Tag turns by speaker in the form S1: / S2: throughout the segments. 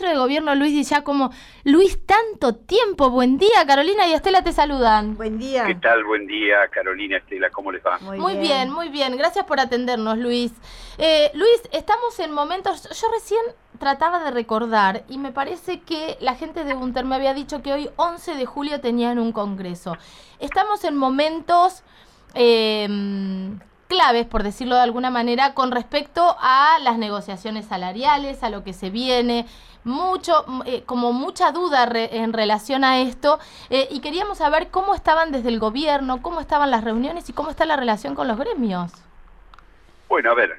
S1: ministro de Gobierno, Luis Di Giacomo. Luis, tanto tiempo, buen día. Carolina y Estela te saludan.
S2: Buen día.
S3: ¿Qué tal? Buen día, Carolina, Estela, ¿cómo les va?
S1: Muy bien, muy bien. Gracias por atendernos, Luis. Luis, estamos en momentos... Yo recién trataba de recordar y me parece que la gente de UNTER me había dicho que hoy, 11 de julio, tenían un congreso. Estamos en momentos... claves, por decirlo de alguna manera, con respecto a las negociaciones salariales, a lo que se viene, como mucha duda en relación a esto, y queríamos saber cómo estaban desde el gobierno, cómo estaban las reuniones y cómo está la relación con los gremios.
S3: Bueno, a ver,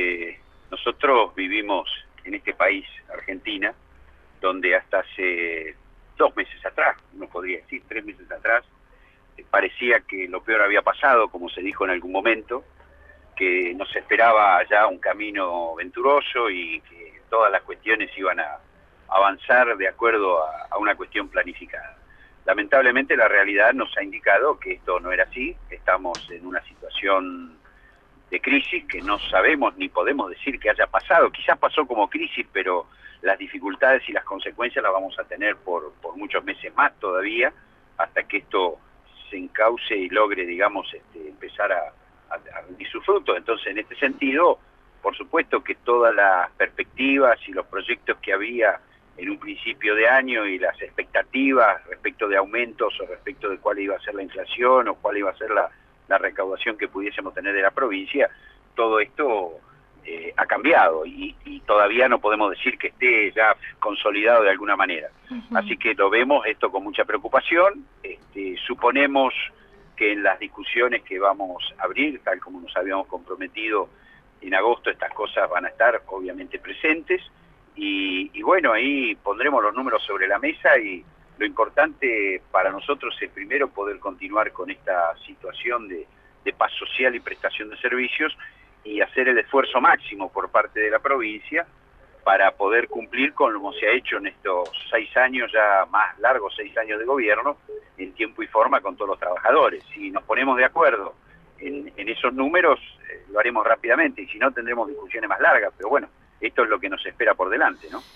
S3: nosotros vivimos en este país, Argentina, donde hasta hace 2 meses atrás, uno podría decir 3 meses atrás, parecía que lo peor había pasado, como se dijo en algún momento, que nos esperaba ya un camino venturoso y que todas las cuestiones iban a avanzar de acuerdo a una cuestión planificada. Lamentablemente la realidad nos ha indicado que esto no era así, estamos en una situación de crisis que no sabemos ni podemos decir que haya pasado, quizás pasó como crisis, pero las dificultades y las consecuencias las vamos a tener por muchos meses más todavía, hasta que esto se encauce y logre, digamos, empezar a rendir su fruto. Entonces, en este sentido, por supuesto que todas las perspectivas y los proyectos que había en un principio de año y las expectativas respecto de aumentos o respecto de cuál iba a ser la inflación o cuál iba a ser la recaudación que pudiésemos tener de la provincia, todo esto ha cambiado y todavía no podemos decir que esté ya consolidado de alguna manera. Así que lo vemos esto con mucha preocupación, suponemos que en las discusiones que vamos a abrir, tal como nos habíamos comprometido en agosto, estas cosas van a estar obviamente presentes y bueno, ahí pondremos los números sobre la mesa y lo importante para nosotros es primero poder continuar con esta situación de paz social y prestación de servicios y hacer el esfuerzo máximo por parte de la provincia para poder cumplir con lo que se ha hecho en estos 6 años, ya más largos 6 años de gobierno, en tiempo y forma con todos los trabajadores. Si nos ponemos de acuerdo en esos números, lo haremos rápidamente, y si no tendremos discusiones más largas, pero bueno, esto es lo que nos espera por delante, ¿no?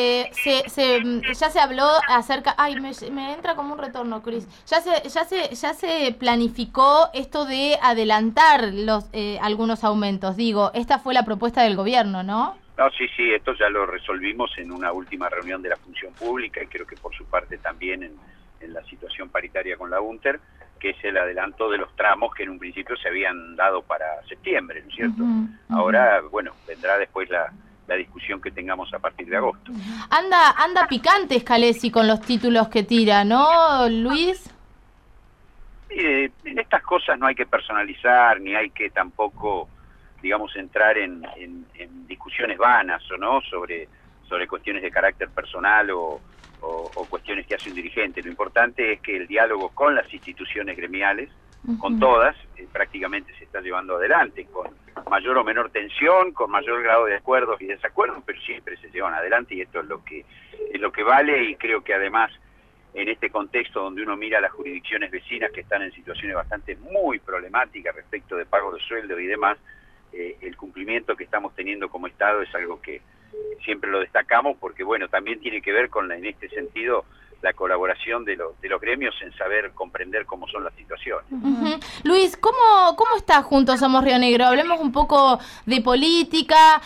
S1: Ya se habló acerca... Ay, me entra como un retorno, Cris. Ya se planificó esto de adelantar algunos aumentos. Digo, esta fue la propuesta del gobierno, ¿no?
S3: No, sí, esto ya lo resolvimos en una última reunión de la función pública y creo que por su parte también en la situación paritaria con la UNTER, que es el adelanto de los tramos que en un principio se habían dado para septiembre, ¿no es cierto? Ahora, bueno, vendrá después la discusión que tengamos a partir de agosto.
S1: Anda picante Scalesi con los títulos que tira, ¿no, Luis?
S3: En estas cosas no hay que personalizar, ni hay que tampoco, digamos, entrar en discusiones vanas o no sobre cuestiones de carácter personal o cuestiones que hace un dirigente. Lo importante es que el diálogo con las instituciones gremiales, con todas, prácticamente se está llevando adelante, con mayor o menor tensión, con mayor grado de acuerdos y desacuerdos, pero siempre se llevan adelante y esto es lo que vale, y creo que además en este contexto donde uno mira las jurisdicciones vecinas que están en situaciones bastante muy problemáticas respecto de pago de sueldo y demás, el cumplimiento que estamos teniendo como Estado es algo que siempre lo destacamos porque, bueno, también tiene que ver con, en este sentido, la colaboración de los gremios en saber comprender cómo son las situaciones.
S1: Luis, ¿cómo está Juntos Somos Río Negro? Hablemos un poco de política.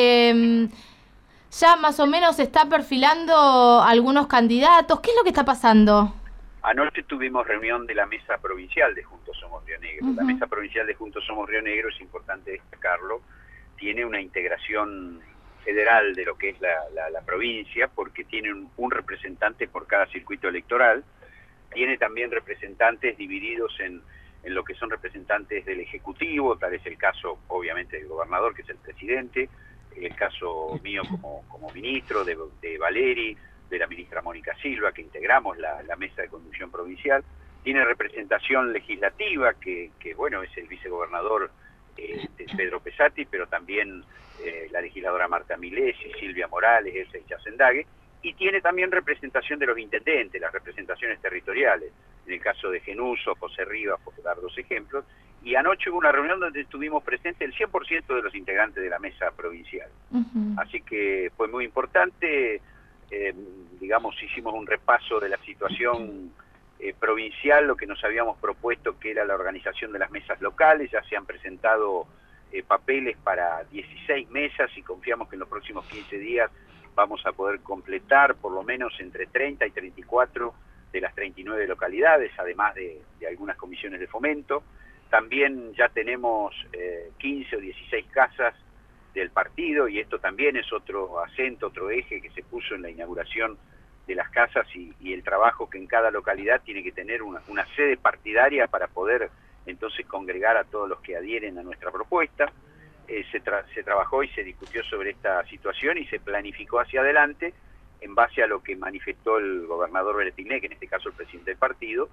S1: Ya más o menos se está perfilando algunos candidatos. ¿Qué es lo que está pasando?
S3: Anoche tuvimos reunión de la Mesa Provincial de Juntos Somos Río Negro. La Mesa Provincial de Juntos Somos Río Negro, es importante destacarlo, tiene una integración federal de lo que es la provincia, porque tiene un representante por cada circuito electoral. Tiene también representantes divididos en lo que son representantes del Ejecutivo, tal es el caso obviamente del gobernador, que es el presidente, el caso mío como ministro, de Valeri, de la ministra Mónica Silva, que integramos la mesa de conducción provincial. Tiene representación legislativa, que bueno, es el vicegobernador Pedro Pesati, pero también la legisladora Marta Milesi, Silvia Morales, Elsa Ichazendague, y tiene también representación de los intendentes, las representaciones territoriales, en el caso de Genuso, José Rivas, por dar 2 ejemplos, y anoche hubo una reunión donde estuvimos presentes el 100% de los integrantes de la mesa provincial. Así que fue muy importante. digamos, hicimos un repaso de la situación provincial, lo que nos habíamos propuesto que era la organización de las mesas locales. Ya se han presentado papeles para 16 mesas y confiamos que en los próximos 15 días vamos a poder completar por lo menos entre 30 y 34 de las 39 localidades, además de algunas comisiones de fomento. También ya tenemos 15 o 16 casas del partido, y esto también es otro acento, otro eje que se puso en la inauguración de las casas, y el trabajo que en cada localidad tiene que tener una sede partidaria para poder entonces congregar a todos los que adhieren a nuestra propuesta. Se trabajó y se discutió sobre esta situación y se planificó hacia adelante en base a lo que manifestó el gobernador Beretilnec, que en este caso el presidente del partido,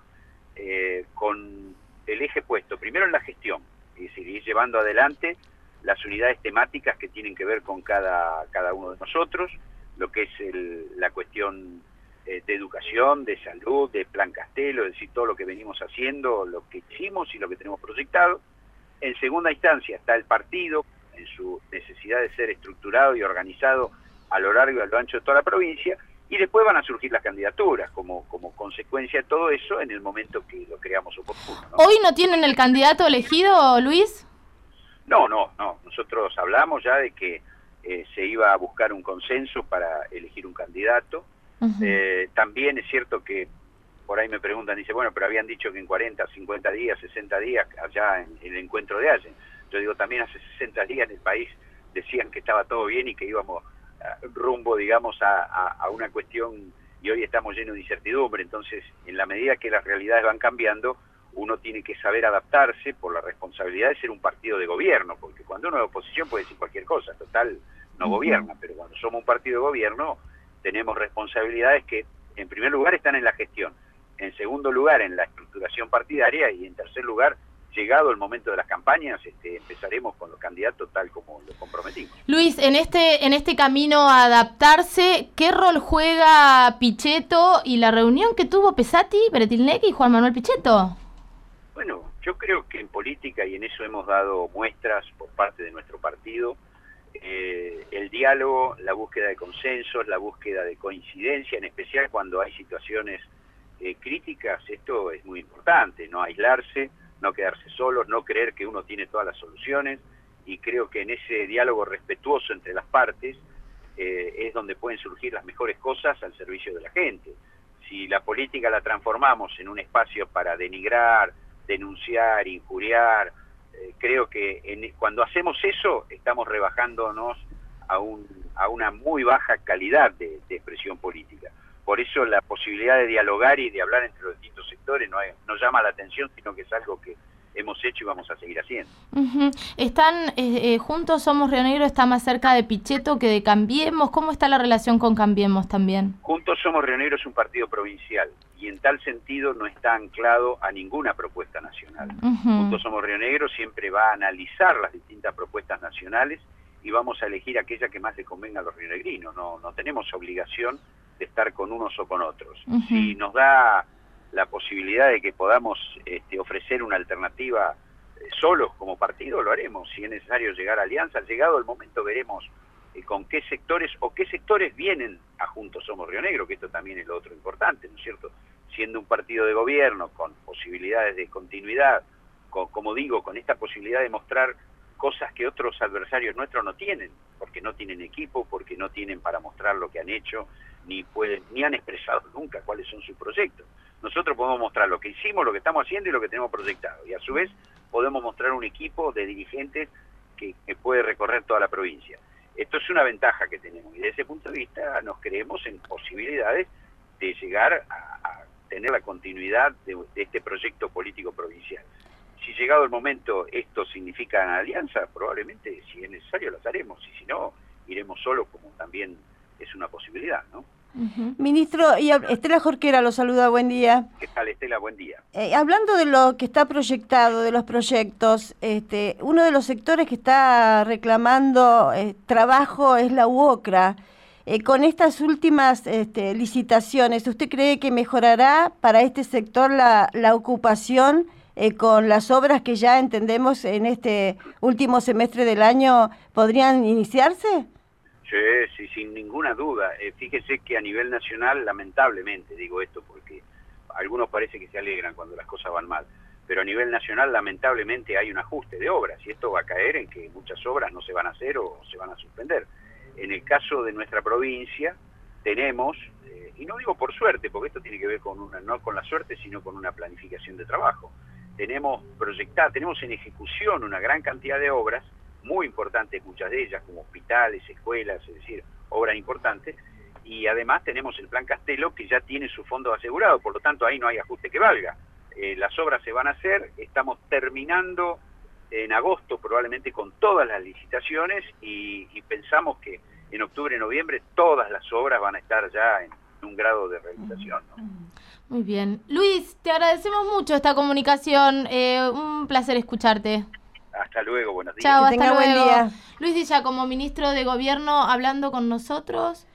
S3: con el eje puesto primero en la gestión, es decir, ir llevando adelante las unidades temáticas que tienen que ver con cada uno de nosotros, lo que es la cuestión de educación, de salud, de Plan Castelo, es decir, todo lo que venimos haciendo, lo que hicimos y lo que tenemos proyectado. En segunda instancia está el partido, en su necesidad de ser estructurado y organizado a lo largo y a lo ancho de toda la provincia, y después van a surgir las candidaturas como consecuencia de todo eso en el momento que lo creamos oportuno, ¿no?
S1: ¿Hoy no tienen el candidato elegido, Luis?
S3: No. Nosotros hablamos ya de que se iba a buscar un consenso para elegir un candidato. También es cierto que por ahí me preguntan, dice, bueno, pero habían dicho que en 40, 50 días, 60 días, allá en el encuentro de Allen. Yo digo, también hace 60 días en el país decían que estaba todo bien y que íbamos rumbo, digamos, a una cuestión, y hoy estamos llenos de incertidumbre. Entonces, en la medida que las realidades van cambiando, uno tiene que saber adaptarse por la responsabilidad de ser un partido de gobierno, porque cuando uno es de oposición puede decir cualquier cosa, total, no gobierna, pero cuando somos un partido de gobierno tenemos responsabilidades que, en primer lugar, están en la gestión, en segundo lugar, en la estructuración partidaria, y en tercer lugar, llegado el momento de las campañas, empezaremos con los candidatos tal como lo comprometimos.
S1: Luis, en este camino a adaptarse, ¿qué rol juega Pichetto y la reunión que tuvo Pesati, Beretilnec y Juan Manuel Pichetto?
S3: Bueno, yo creo que en política, y en eso hemos dado muestras por parte de nuestro partido, el diálogo, la búsqueda de consensos, la búsqueda de coincidencia, en especial cuando hay situaciones críticas, esto es muy importante, no aislarse, no quedarse solos, no creer que uno tiene todas las soluciones, y creo que en ese diálogo respetuoso entre las partes es donde pueden surgir las mejores cosas al servicio de la gente. Si la política la transformamos en un espacio para denigrar, denunciar, injuriar, creo que cuando hacemos eso estamos rebajándonos a una muy baja calidad de expresión política. Por eso la posibilidad de dialogar y de hablar entre los distintos sectores no llama la atención, sino que es algo que hemos hecho y vamos a seguir haciendo.
S1: Están Juntos Somos Río Negro, está más cerca de Pichetto que de Cambiemos. ¿Cómo está la relación con Cambiemos también?
S3: Juntos Somos Río Negro es un partido provincial y en tal sentido no está anclado a ninguna propuesta nacional. Juntos Somos Río Negro siempre va a analizar las distintas propuestas nacionales y vamos a elegir aquella que más le convenga a los rionegrinos. No tenemos obligación de estar con unos o con otros. Si nos da la posibilidad de que podamos ofrecer una alternativa solos como partido, lo haremos. Si es necesario llegar a alianzas, llegado el momento veremos con qué sectores vienen a Juntos Somos Río Negro, que esto también es lo otro importante, ¿no es cierto? Siendo un partido de gobierno con posibilidades de continuidad, como digo, con esta posibilidad de mostrar cosas que otros adversarios nuestros no tienen, porque no tienen equipo, porque no tienen para mostrar lo que han hecho, ni han expresado nunca cuáles son sus proyectos. Nosotros podemos mostrar lo que hicimos, lo que estamos haciendo y lo que tenemos proyectado, y a su vez podemos mostrar un equipo de dirigentes que puede recorrer toda la provincia. Esto es una ventaja que tenemos, y desde ese punto de vista nos creemos en posibilidades de llegar a tener la continuidad de este proyecto político provincial. Si llegado el momento esto significa una alianza, probablemente si es necesario las haremos, y si no, iremos solos, como también es una posibilidad, ¿no?
S2: Ministro, y Estela Jorquera lo saluda, buen día.
S3: ¿Qué tal, Estela? Buen día.
S2: Hablando de lo que está proyectado, de los proyectos, uno de los sectores que está reclamando trabajo es la UOCRA. Con estas últimas licitaciones, ¿usted cree que mejorará para este sector la ocupación con las obras que ya entendemos en este último semestre del año podrían iniciarse?
S3: Sí, sí, sin ninguna duda. Fíjese que a nivel nacional, lamentablemente, digo esto porque a algunos parece que se alegran cuando las cosas van mal, pero a nivel nacional, lamentablemente, hay un ajuste de obras y esto va a caer en que muchas obras no se van a hacer o se van a suspender. En el caso de nuestra provincia, tenemos, y no digo por suerte, porque esto tiene que ver con no con la suerte, sino con una planificación de trabajo. Tenemos tenemos en ejecución una gran cantidad de obras, muy importantes, muchas de ellas, como hospitales, escuelas, es decir, obras importantes, y además tenemos el Plan Castelo, que ya tiene su fondo asegurado, por lo tanto ahí no hay ajuste que valga. Las obras se van a hacer, estamos terminando en agosto probablemente con todas las licitaciones y pensamos que en octubre, noviembre, todas las obras van a estar ya en un grado de realización, ¿no?
S1: Muy bien. Luis, te agradecemos mucho esta comunicación, un placer escucharte.
S3: Hasta luego, buenos días.
S1: Chao,
S2: Que tenga buen día.
S1: Luis Di Giacomo, ministro de Gobierno, hablando con nosotros.